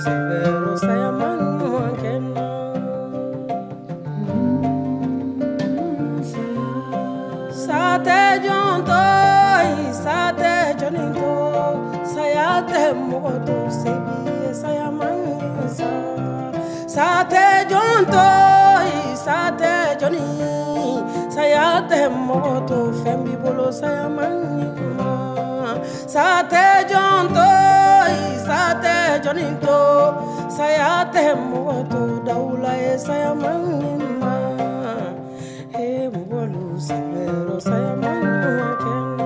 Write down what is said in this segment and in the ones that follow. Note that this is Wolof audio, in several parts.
severo sayamanyu ankena. Sate jonto, sate joninto, sayate moto sebi sayamanyu sa. Sate jonto, sate joni, sayate moto fembi bolo sayamanyu ma. Sate jonto, sate joninto, sayate moto daula sayamanyu ma. He mugolu severo sayamanyu ankena.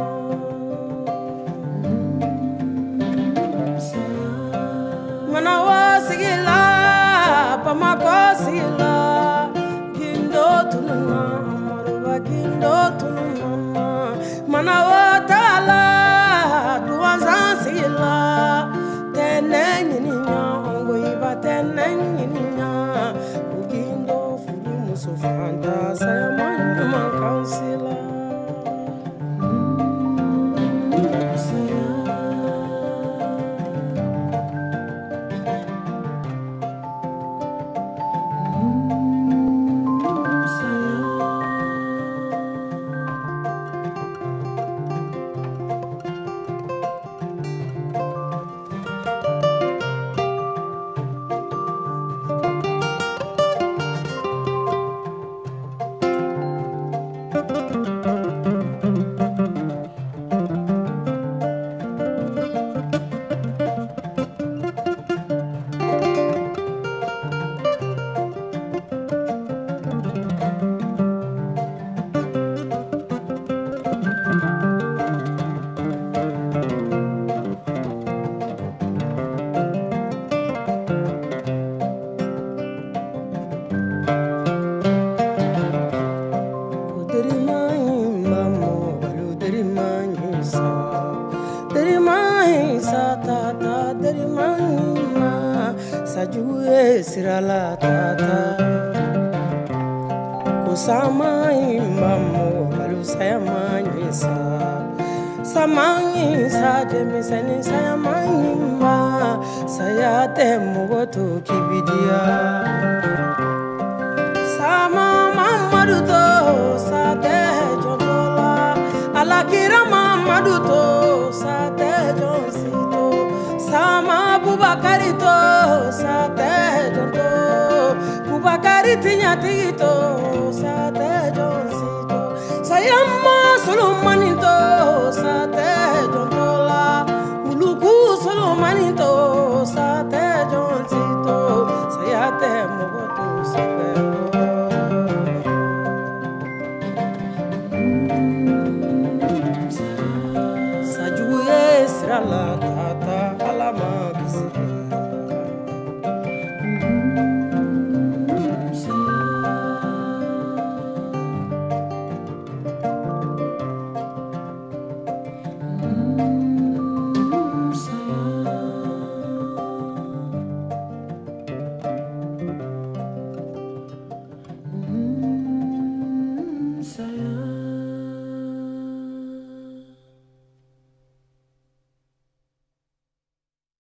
Manawa sigila, pamako sigila, gindo tununa, maruba gindo tununa. Manawa tala, duanza sigila, tenenyinya, ongo iba tenenyinya, kugindo fulu musufanta, sayamanyu mankansila. Sajue sirala tata kusama imamu balu sayamanyu sa. Samanyi sa demiseni sayamanyu ma. Sayate mugoto kibidia. Sama mamaduto sate jontola. Alakira mamaduto sate jonsito. Sama bubakarito sate jonto. Bubakariti nyatito sate jonsito. Sayama solomanito sate jontola. Uluku solomanito sate jonsi.